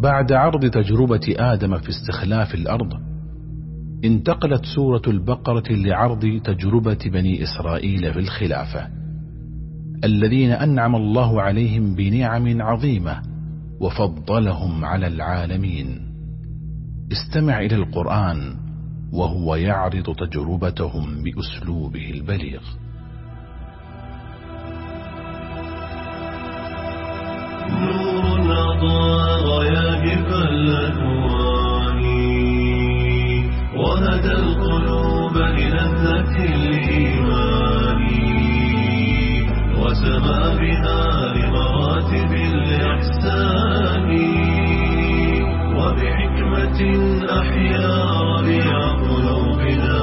بعد عرض تجربة آدم في استخلاف الأرض، انتقلت سورة البقرة لعرض تجربة بني إسرائيل في الخلافة، الذين أنعم الله عليهم بنعم عظيمة وفضلهم على العالمين. استمع إلى القرآن وهو يعرض تجربتهم بأسلوبه البليغ. نور أضاء غياهب الأكوان وهدى القلوب للذة الإيمان، وسما بها لمراتب الإحسان، وبحكمة أحيا ربيع قلوبنا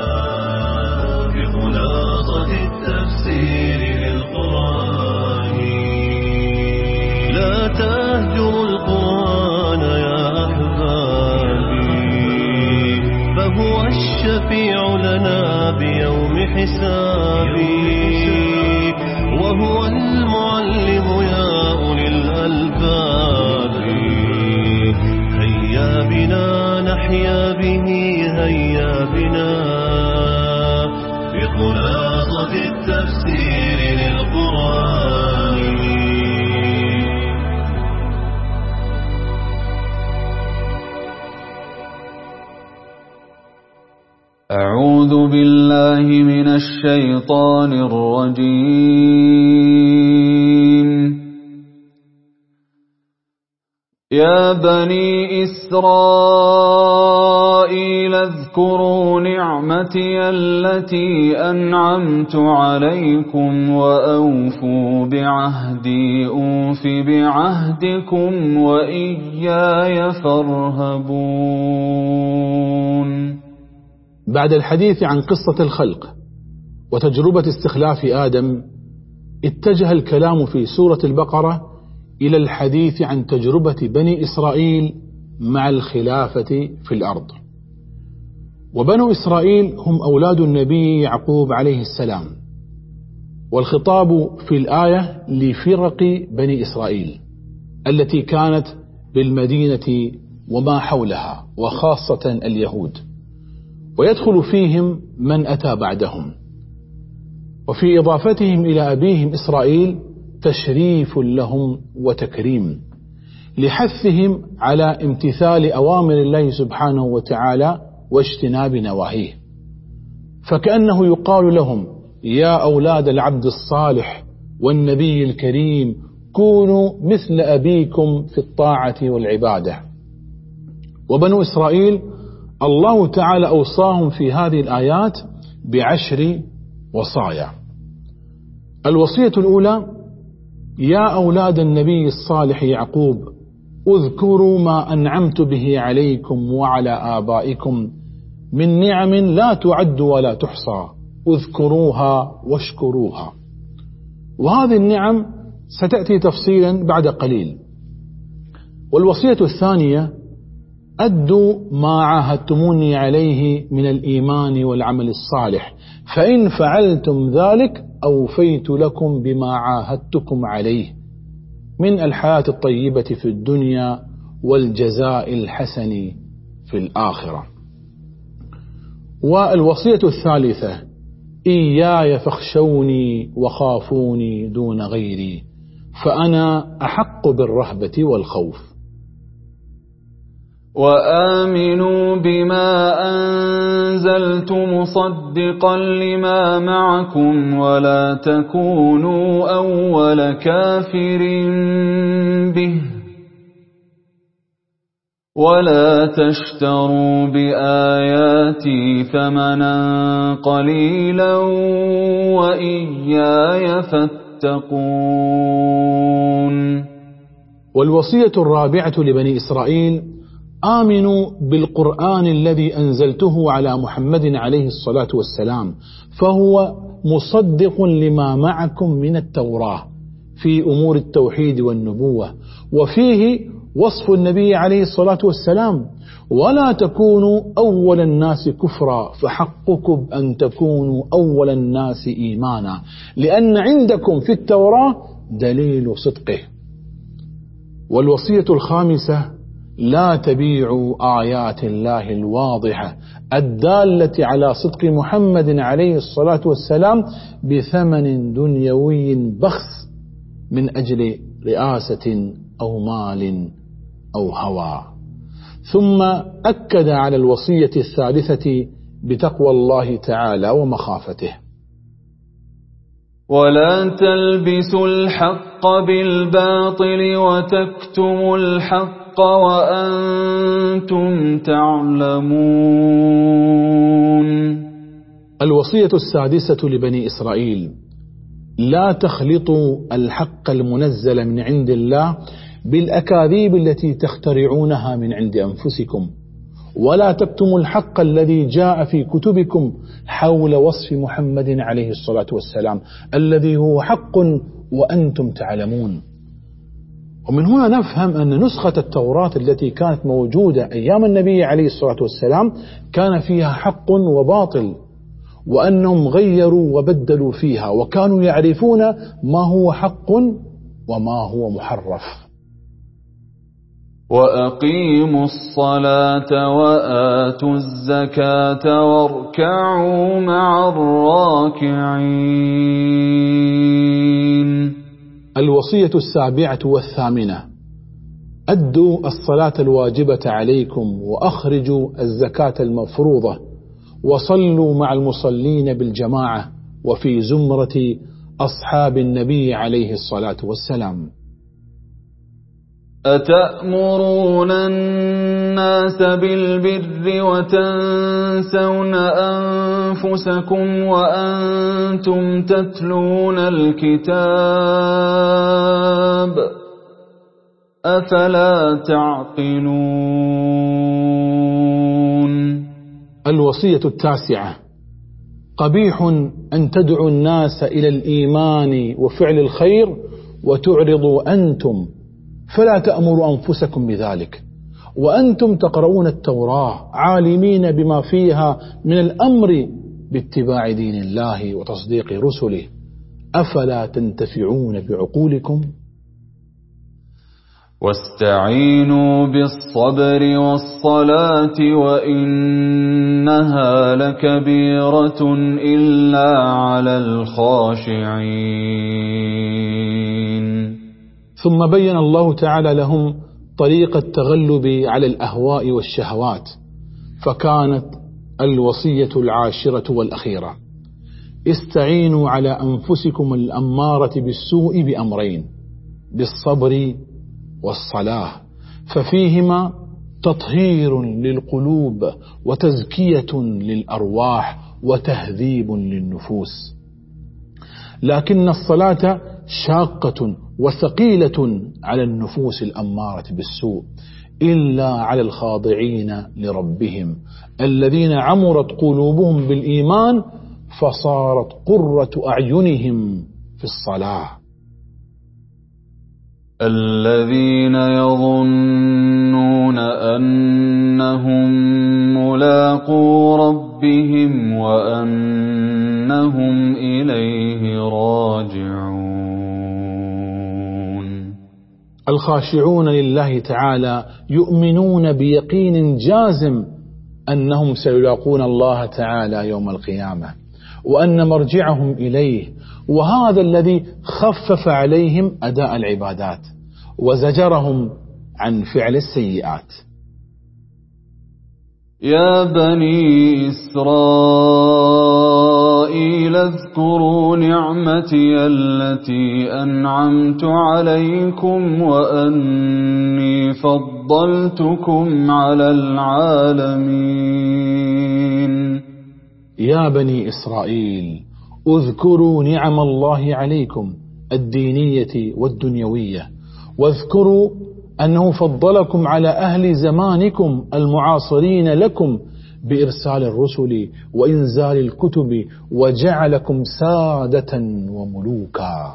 بخلاصة التفسير للقرآن. لا تهجروا القرآن يا أحبابي، فهو الشفيع لنا بيوم حسابي، وهو المعلم يا أولي الألباب. هيا بنا نحيا به، هيا بنا بخلاصة التفسير للقرآن. أعوذ بالله من الشيطان الرجيم. يا بني إسرائيل اذكروا نعمتي التي أنعمت عليكم وأوفوا بعهدي أوف بعهدكم وإياي فارهبون. بعد الحديث عن قصة الخلق وتجربة استخلاف آدم، اتجه الكلام في سورة البقرة إلى الحديث عن تجربة بني إسرائيل مع الخلافة في الأرض. وبنو إسرائيل هم أولاد النبي يعقوب عليه السلام، والخطاب في الآية لفرق بني إسرائيل التي كانت بالمدينة وما حولها، وخاصة اليهود، ويدخل فيهم من أتى بعدهم. وفي إضافتهم إلى أبيهم إسرائيل تشريف لهم وتكريم، لحثهم على امتثال أوامر الله سبحانه وتعالى واجتناب نواهيه. فكأنه يقال لهم: يا أولاد العبد الصالح والنبي الكريم، كونوا مثل أبيكم في الطاعة والعبادة. وبنو إسرائيل الله تعالى أوصاهم في هذه الآيات ب10 وصايا. الوصية الأولى: يا أولاد النبي الصالح يعقوب، اذكروا ما أنعمت به عليكم وعلى آبائكم من نعم لا تعد ولا تحصى، اذكروها واشكروها. وهذه النعم ستأتي تفصيلا بعد قليل. والوصية الثانية: أدوا ما عاهدتموني عليه من الإيمان والعمل الصالح، فإن فعلتم ذلك أوفيت لكم بما عاهدتكم عليه من الحياة الطيبة في الدنيا والجزاء الحسن في الآخرة. والوصية الثالثة: إياي فاخشوني وخافوني دون غيري، فأنا أحق بالرهبة والخوف. وآمنوا بما أنزلت مصدقا لما معكم ولا تكونوا أول كافر به ولا تشتروا بآياتي ثمنا قليلا وإياي فاتقون. والوصية الرابعة لبني إسرائيل: آمنوا بالقرآن الذي أنزلته على محمد عليه الصلاة والسلام، فهو مصدق لما معكم من التوراة في أمور التوحيد والنبوة، وفيه وصف النبي عليه الصلاة والسلام: ولا تكونوا أول الناس كفرا فحقكم أن تكونوا أول الناس إيمانا، لأن عندكم في التوراة دليل صدقه. والوصية الخامسة: لا تبيعوا آيات الله الواضحة الدالة على صدق محمد عليه الصلاة والسلام بثمن دنيوي بخس من أجل رئاسة أو مال أو هوى. ثم أكد على الوصية الثالثة بتقوى الله تعالى ومخافته: ولا تلبسوا الحق بالباطل وتكتموا الحق وأنتم تعلمون. الوصية السادسة لبني إسرائيل: لا تخلطوا الحق المنزل من عند الله بالأكاذيب التي تخترعونها من عند أنفسكم، ولا تكتموا الحق الذي جاء في كتبكم حول وصف محمد عليه الصلاة والسلام الذي هو حق وأنتم تعلمون. ومن هنا نفهم أن نسخة التوراة التي كانت موجودة أيام النبي عليه الصلاة والسلام كان فيها حق وباطل، وأنهم غيروا وبدلوا فيها، وكانوا يعرفون ما هو حق وما هو محرف. وأقيموا الصلاة وآتوا الزكاة واركعوا مع الراكعين. الوصية السابعة والثامنة: أدوا الصلاة الواجبة عليكم وأخرجوا الزكاة المفروضة وصلوا مع المصلين بالجماعة وفي زمرة أصحاب النبي عليه الصلاة والسلام. أتأمرون الناس بالبر وتنسون أنفسكم وأنتم تتلون الكتاب أفلا تعقلون. الوصية التاسعة: قبيح أن تدعوا الناس إلى الإيمان وفعل الخير وتعرضوا أنتم، فلا تأمروا أنفسكم بذلك وأنتم تقرؤون التوراة عالمين بما فيها من الأمر باتباع دين الله وتصديق رسله، أفلا تنتفعون بعقولكم؟ واستعينوا بالصبر والصلاة وإنها لكبيرة إلا على الخاشعين. ثم بين الله تعالى لهم طريق التغلب على الأهواء والشهوات، فكانت الوصية العاشرة والأخيرة: استعينوا على أنفسكم الأمارة بالسوء بأمرين: بالصبر والصلاة، ففيهما تطهير للقلوب وتزكية للأرواح وتهذيب للنفوس. لكن الصلاة شاقة وثقيلة على النفوس الأمارة بالسوء إلا على الخاضعين لربهم الذين عمرت قلوبهم بالإيمان فصارت قرة أعينهم في الصلاة. الذين يظنون أنهم ملاقو ربهم وأنهم إليه راجعون. الخاشعون لله تعالى يؤمنون بيقين جازم أنهم سيلاقون الله تعالى يوم القيامة وأن مرجعهم إليه، وهذا الذي خفف عليهم أداء العبادات وزجرهم عن فعل السيئات. يا بني إسرائيل اذكروا نعمتي التي أنعمت عليكم وأني فضلتكم على العالمين. يا بني إسرائيل اذكروا نعم الله عليكم الدينية والدنيوية، واذكروا أنه فضلكم على أهل زمانكم المعاصرين لكم بإرسال الرسل وإنزال الكتب وجعلكم سادة وملوكا.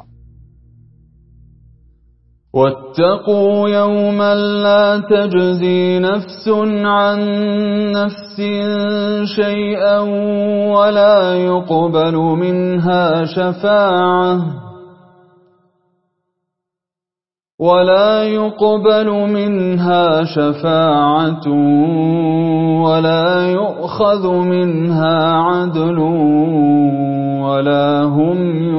واتقوا يوما لا تجزي نفس عن نفس شيئا ولا يقبل منها شفاعة ولا يقبل منها شفاعة ولا يؤخذ منها عدل ولا هم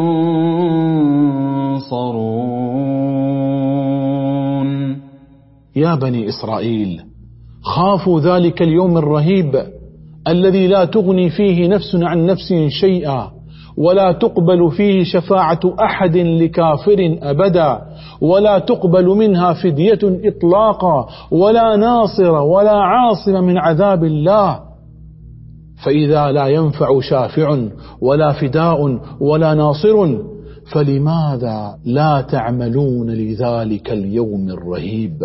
ينصرون. يا بني إسرائيل، خافوا ذلك اليوم الرهيب الذي لا تغني فيه نفس عن نفس شيئا، ولا تقبل فيه شفاعة أحد لكافر أبدا، ولا تقبل منها فدية إطلاقا، ولا ناصر ولا عاصم من عذاب الله. فإذا لا ينفع شافع ولا فداء ولا ناصر، فلماذا لا تعملون لذلك اليوم الرهيب؟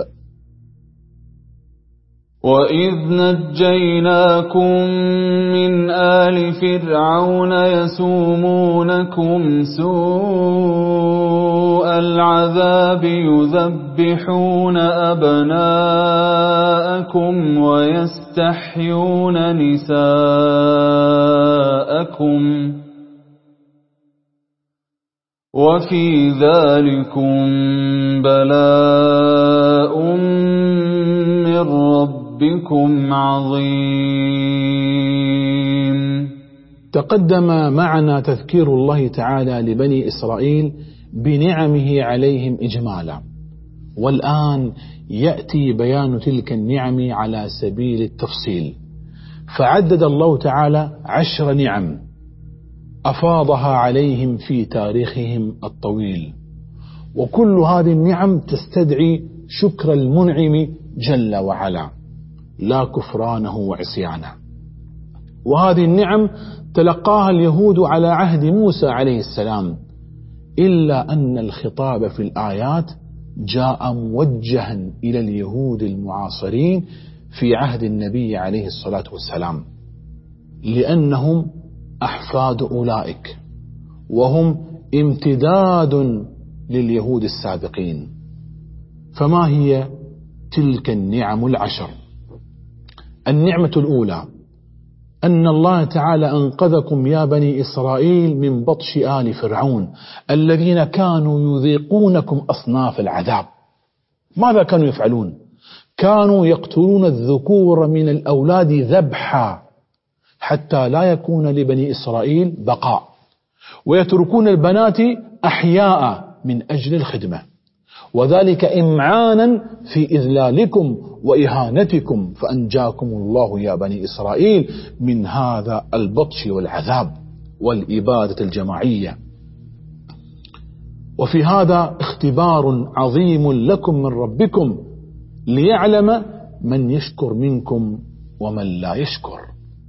وَإِذْ نَجَّيْنَاكُمْ مِنْ آلِ فِرْعَوْنَ يَسُومُونَكُمْ سُوءَ الْعَذَابِ يُذَبِّحُونَ أَبْنَاءَكُمْ وَيَسْتَحْيُونَ نِسَاءَكُمْ وَفِي ذَلِكُمْ بَلَاءٌ مِّن رَّبِّكُمْ عَظِيمٌ. تقدم معنا تذكير الله تعالى لبني إسرائيل بنعمه عليهم إجمالا، والآن يأتي بيان تلك النعم على سبيل التفصيل. فعدد الله تعالى 10 نعم أفاضها عليهم في تاريخهم الطويل، وكل هذه النعم تستدعي شكر المنعم جل وعلا لا كفرانه وعصيانه. وهذه النعم تلقاها اليهود على عهد موسى عليه السلام، إلا أن الخطاب في الآيات جاء موجها إلى اليهود المعاصرين في عهد النبي عليه الصلاة والسلام، لأنهم أحفاد أولئك، وهم امتداد لليهود السابقين. فما هي تلك النعم 10؟ النعمة الأولى أن الله تعالى أنقذكم يا بني إسرائيل من بطش آل فرعون الذين كانوا يذيقونكم أصناف العذاب. ماذا كانوا يفعلون؟ كانوا يقتلون الذكور من الأولاد ذبحا حتى لا يكون لبني إسرائيل بقاء، ويتركون البنات أحياء من أجل الخدمة، وذلك إمعانا في إذلالكم وإهانتكم، فأنجاكم الله يا بني إسرائيل من هذا البطش والعذاب والإبادة الجماعية. وفي هذا اختبار عظيم لكم من ربكم ليعلم من يشكر منكم ومن لا يشكر.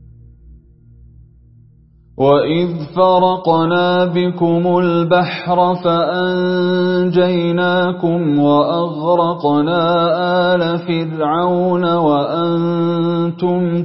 وَإِذْ فَرَقْنَا بِكُمُ الْبَحْرَ فَأَنْجَيْنَاكُمْ وَأَغْرَقْنَا آلَ فِرْعَوْنَ وَأَنْتُمْ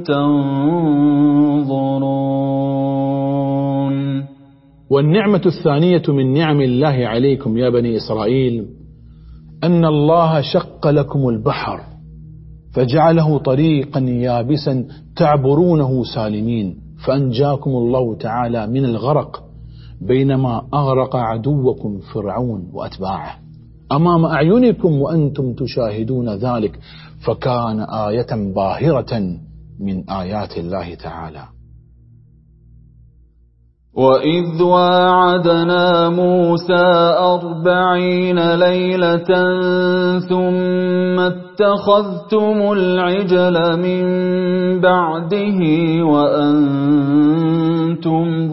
تَنظُرُونَ. والنعمة الثانية من نعم الله عليكم يا بني إسرائيل أن الله شق لكم البحر فجعله طريقا يابسا تعبرونه سالمين، فأنجاكم الله تعالى من الغرق بينما أغرق عدوكم فرعون وأتباعه أمام أعينكم وأنتم تشاهدون ذلك، فكان آية باهرة من آيات الله تعالى. وَإِذْ وَاعَدْنَا مُوسَى 40 لَيْلَةً ثُمَّ اتَّخَذْتُمُ الْعِجْلَ مِنْ بَعْدِهِ وَأَنْتُمْ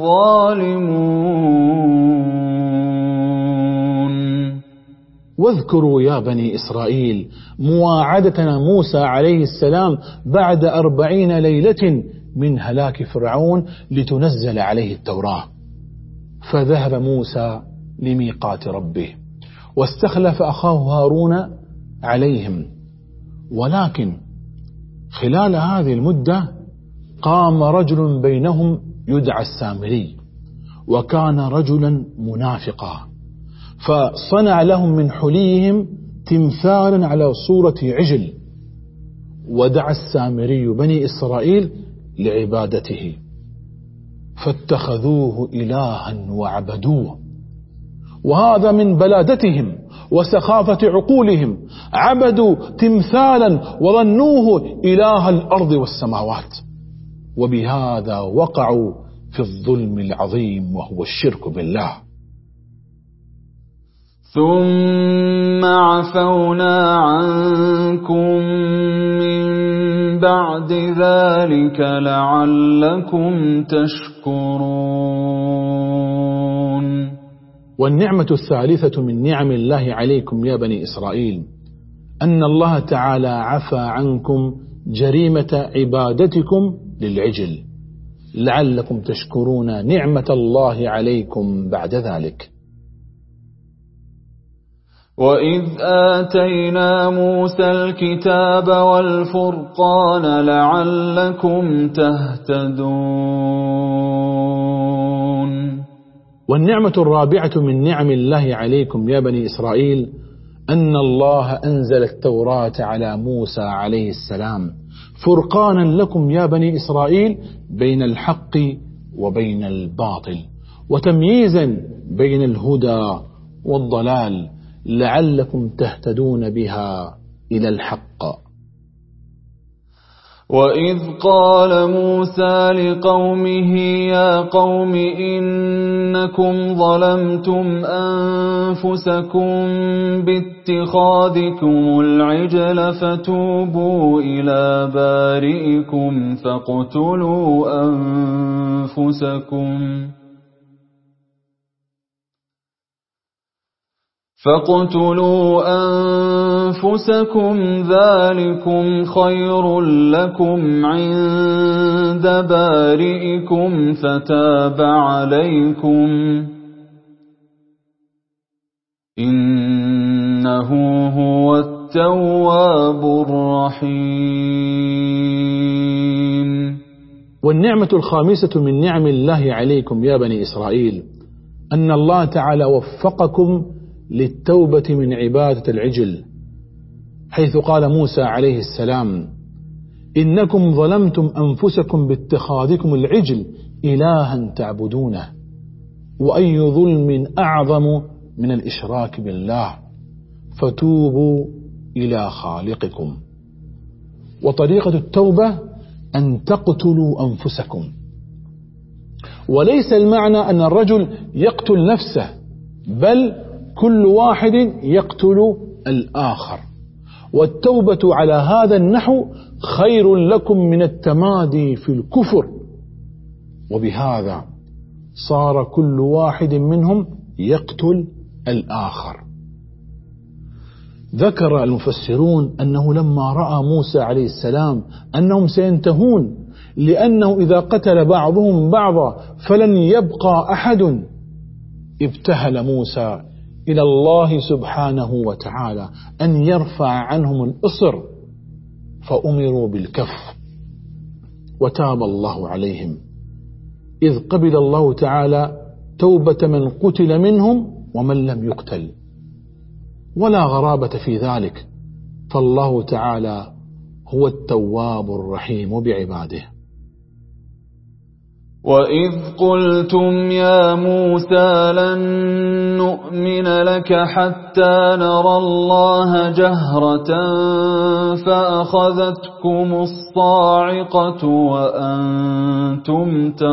ظَالِمُونَ. واذكروا يا بني إسرائيل مواعدتنا موسى عليه السلام بعد 40 ليلة من هلاك فرعون لتنزل عليه التوراة. فذهب موسى لميقات ربه واستخلف أخاه هارون عليهم، ولكن خلال هذه المدة قام رجل بينهم يدعى السامري، وكان رجلا منافقا، فصنع لهم من حليهم تمثالا على صورة عجل، ودعا السامري بني إسرائيل لعبادته، فاتخذوه إلها وعبدوه. وهذا من بلادتهم وسخافة عقولهم عبدوا تمثالا وظنوه إله الأرض والسماوات، وبهذا وقعوا في الظلم العظيم وهو الشرك بالله. ثم عفونا عنكم من بعد ذلك لعلكم تشكرون. والنعمة الثالثة من نعم الله عليكم يا بني إسرائيل أن الله تعالى عفى عنكم جريمة عبادتكم للعجل لعلكم تشكرون نعمة الله عليكم بعد ذلك. وإذ آتينا موسى الكتاب والفرقان لعلكم تهتدون. والنعمة الرابعة من نعم الله عليكم يا بني إسرائيل أن الله أنزل التوراة على موسى عليه السلام فرقانا لكم يا بني إسرائيل بين الحق وبين الباطل، وتمييزا بين الهدى والضلال لعلكم تهتدون بها إلى الحق. وإذ قال موسى لقومه يا قوم إنكم ظلمتم أنفسكم باتخاذكم العجل فتوبوا إلى بارئكم فاقتلوا أنفسكم ذلكم خير لكم عند بارئكم فتاب عليكم إنه هو التواب الرحيم. والنعمة الخامسة من نعم الله عليكم يا بني إسرائيل أن الله تعالى وفقكم للتوبة من عبادة العجل، حيث قال موسى عليه السلام إنكم ظلمتم أنفسكم باتخاذكم العجل إلها تعبدونه، وأي ظلم أعظم من الإشراك بالله، فتوبوا إلى خالقكم. وطريقة التوبة أن تقتلوا أنفسكم، وليس المعنى أن الرجل يقتل نفسه، بل كل واحد يقتل الآخر، والتوبة على هذا النحو خير لكم من التمادي في الكفر، وبهذا صار كل واحد منهم يقتل الآخر. ذكر المفسرون أنه لما رأى موسى عليه السلام أنهم سينتهون، لأنه إذا قتل بعضهم بعضا فلن يبقى أحد، ابتهل موسى إلى الله سبحانه وتعالى أن يرفع عنهم الإصر، فأمروا بالكف وتاب الله عليهم، إذ قبل الله تعالى توبة من قتل منهم ومن لم يقتل، ولا غرابة في ذلك، فالله تعالى هو التواب الرحيم بعباده. وإذ قلتم يا موسى لن نؤمن لك حتى نرى الله جهرة فأخذتكم الصاعقة وأنتم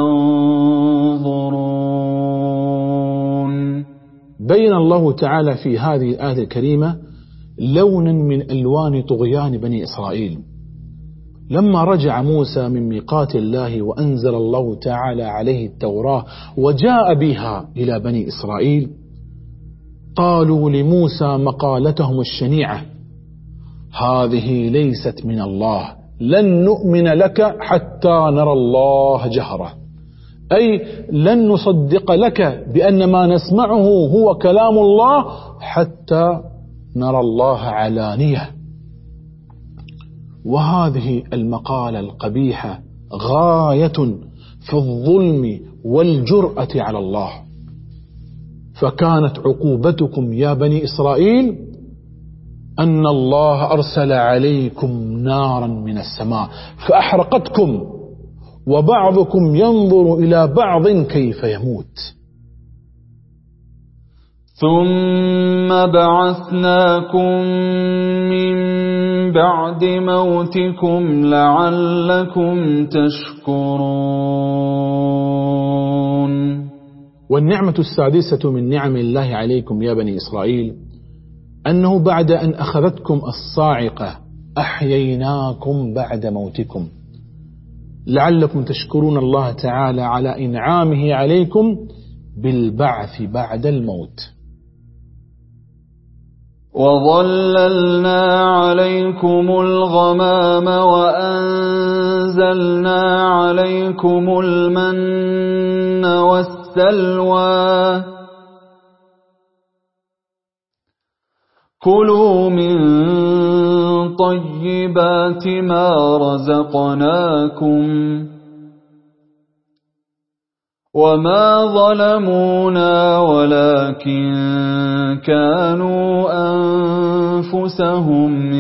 تنظرون. بين الله تعالى في هذه الآية الكريمة لونا من ألوان طغيان بني إسرائيل. لما رجع موسى من ميقات الله وأنزل الله تعالى عليه التوراة وجاء بها إلى بني إسرائيل، قالوا لموسى مقالتهم الشنيعة: هذه ليست من الله، لن نؤمن لك حتى نرى الله جهرة، أي لن نصدق لك بأن ما نسمعه هو كلام الله حتى نرى الله علانية. وهذه المقالة القبيحة غاية في الظلم والجرأة على الله. فكانت عقوبتكم يا بني إسرائيل أن الله أرسل عليكم نارا من السماء فأحرقتكم، وبعضكم ينظر إلى بعض كيف يموت. ثم بعثناكم من بعد موتكم لعلكم تشكرون. والنعمة السادسة من نعم الله عليكم يا بني إسرائيل أنه بعد أن أخذتكم الصاعقة أحييناكم بعد موتكم لعلكم تشكرون الله تعالى على إنعامه عليكم بالبعث بعد الموت. وظللنا عليكم الغمام وأنزلنا عليكم المن والسلوى كلوا من طيبات ما رزقناكم وما ظلمونا ولكن كانوا أنفسهم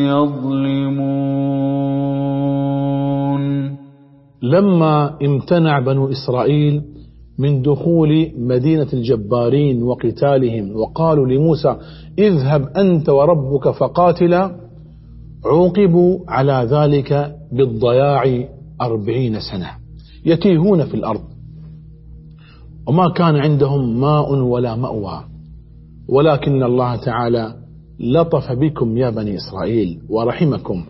يظلمون. لما امتنع بنو إسرائيل من دخول مدينة الجبارين وقتالهم وقالوا لموسى اذهب أنت وربك فقاتلا عوقبوا على ذلك بالضياع 40 سنة يتيهون في الأرض وما كان عندهم ماء ولا مأوى، ولكن الله تعالى لطف بكم يا بني إسرائيل ورحمكم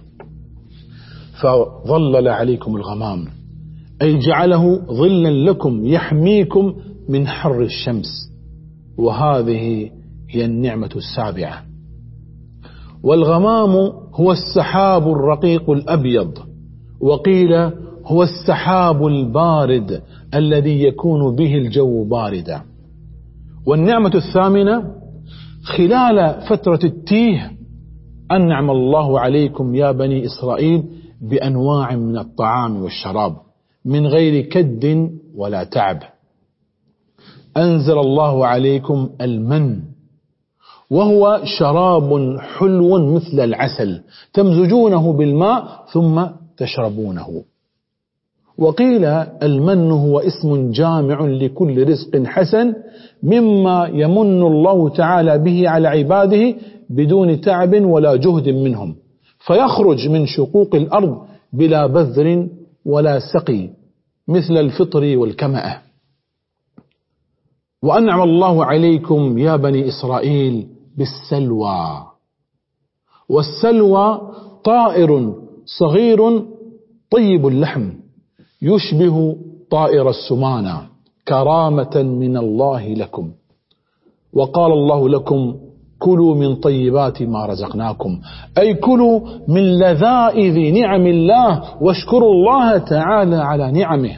فظلل عليكم الغمام أي جعله ظلا لكم يحميكم من حر الشمس، وهذه هي النعمة السابعة. والغمام هو السحاب الرقيق الأبيض، وقيل هو السحاب البارد الذي يكون به الجو باردا. والنعمة الثامنة خلال فترة التيه أنعم الله عليكم يا بني إسرائيل بأنواع من الطعام والشراب من غير كد ولا تعب. أنزل الله عليكم المن وهو شراب حلو مثل العسل تمزجونه بالماء ثم تشربونه. وقيل المن هو اسم جامع لكل رزق حسن مما يمن الله تعالى به على عباده بدون تعب ولا جهد منهم، فيخرج من شقوق الأرض بلا بذر ولا سقي مثل الفطر والكمأة. وأنعم الله عليكم يا بني إسرائيل بالسلوى، والسلوى طائر صغير طيب اللحم يشبه طائر السمانة كرامة من الله لكم. وقال الله لكم كلوا من طيبات ما رزقناكم، أي كلوا من لذائذ نعم الله واشكروا الله تعالى على نعمه.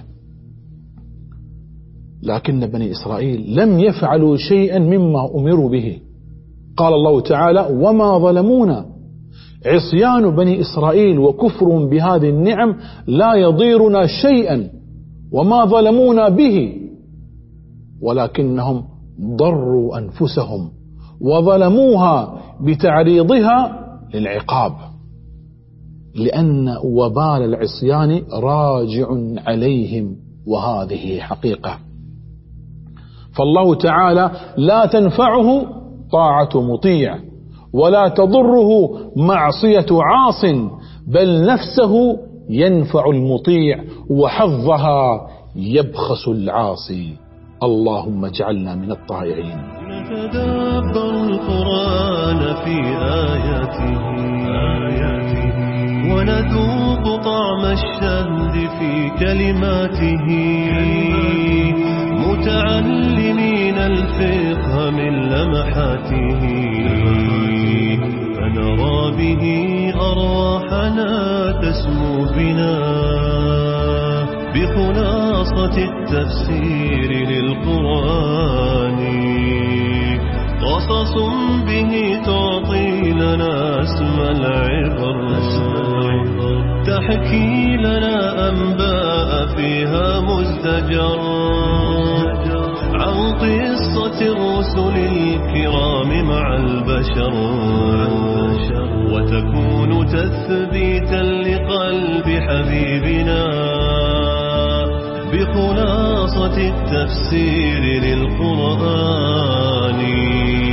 لكن بني إسرائيل لم يفعلوا شيئا مما أمروا به. قال الله تعالى وما ظلمونا. عصيان بني إسرائيل وكفر بهذه النعم لا يضيرنا شيئا وما ظلمونا به، ولكنهم ضروا أنفسهم وظلموها بتعريضها للعقاب، لأن وبال العصيان راجع عليهم، وهذه حقيقة. فالله تعالى لا تنفعه طاعة مطيع ولا تضره معصية عاص، بل نفسه ينفع المطيع وحظها يبخس العاصي. اللهم اجعلنا من الطائعين. نتدبر القرآن في آياته ونذوق طعم الشهد في كلماته، متعلمين الفقه من لمحاته، فنرى به أرواحنا تسمو بنا بخلاصة التفسير للقرآن، قصص به تعطي لنا اسم العبر، تحكي لنا أنباء فيها مزدجر عن قصة الرسل الكرام مع البشر، وتكون تثبيتا لقلب حبيبنا بخلاصة التفسير للقرآن.